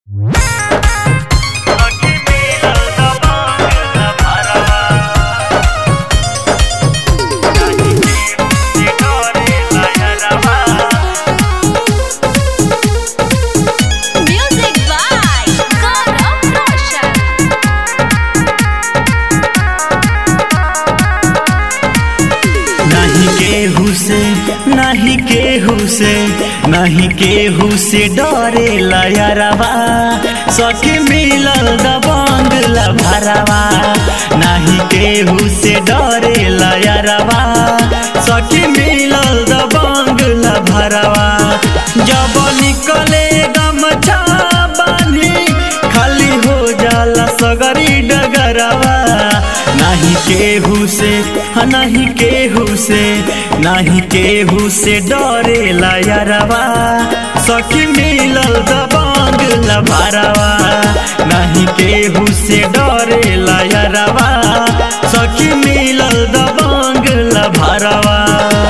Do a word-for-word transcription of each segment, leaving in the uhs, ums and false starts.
नहीं केहू से नहीं केहू से डरे लयरवा सखी मिलल दबंग लभरवा। नहीं केहू से डरे लयरवा सखी मिलल दबंग लभरवा। जब निकले गमछा बानी खाली हो जाला सगरी डगरवा। नहीं केहू से नहीं केहू से नहीं केहू से डरे लयरवा सखी मिलल दबंग लभरवा। नहीं केहू से डरे लयरवा सखी मिलल दबंग लभरवा।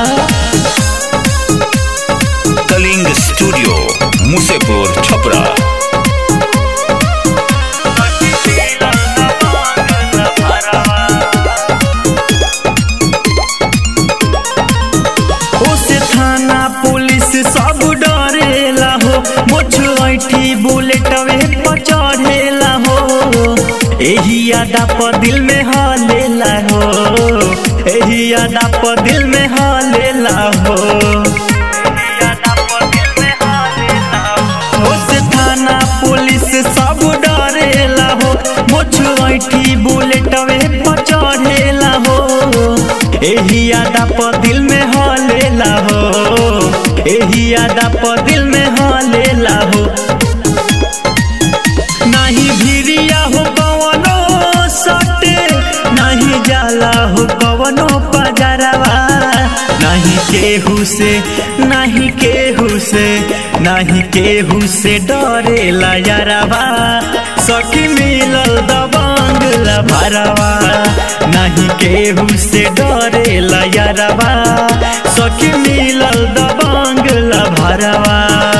कलिंग स्टूडियो मुसेपुर छपरा। सब डरेला हो मुझ ऐठी बुलेटवे पर चढ़ेला हो। एही यादा पर दिल में हलेला हो एही यादा पर दिल में हलेला हो। से थाना पुलिस सब डरेला हो मुझ ऐठी बुलेटवे पर चढ़ेला हो। एही यादा पर दिल में हलेला हो एही यादा पर दिल में हलेला हो। नहीं भिरिया हो कवनो सटे नहीं जाला हो कवनो पजरवा। नहीं केहू से नहीं केहू से नहीं केहू से डरे लयरवा सखी मिलल दबंग लभरवा। नहीं केहू से डरे लयरवा सखी मिलल दबंग लभरवा।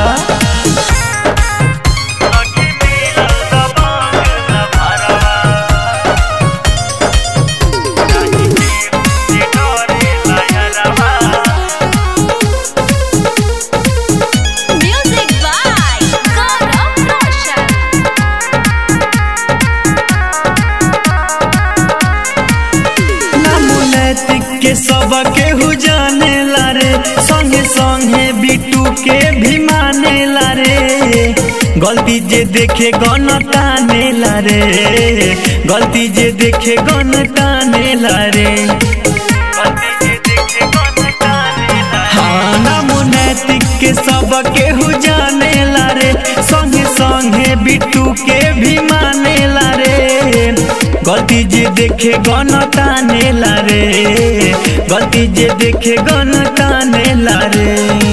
के सब केहू जाने ला रे संगे संगे बिट्टू के भी माने ला रे। गलती जे देखे गन ताने ला रे गलती जे देखे गन ताने ला रे। हाँ नामो नैतिक के सब केहू जाने ला रे संगे संगे बिट्टू के भी माने ला रे। गलती जे देखे गन ताने ला रे गलती जे देखे गन ताने ला रे।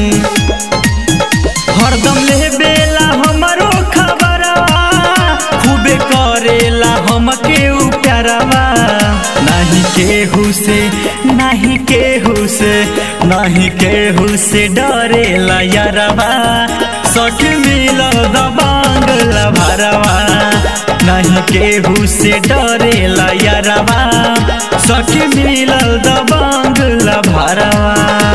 हरदम ले बेला हमारो खबरवा खूबे करेला हमके प्यारवा। नहीं केहू से नहीं केहू से नहीं केहू से डरे लयरवा सखी मिलल दबंग लभरवा। नहीं केहू से डरे लयरवा सखी मिलल दबंग लभरवा।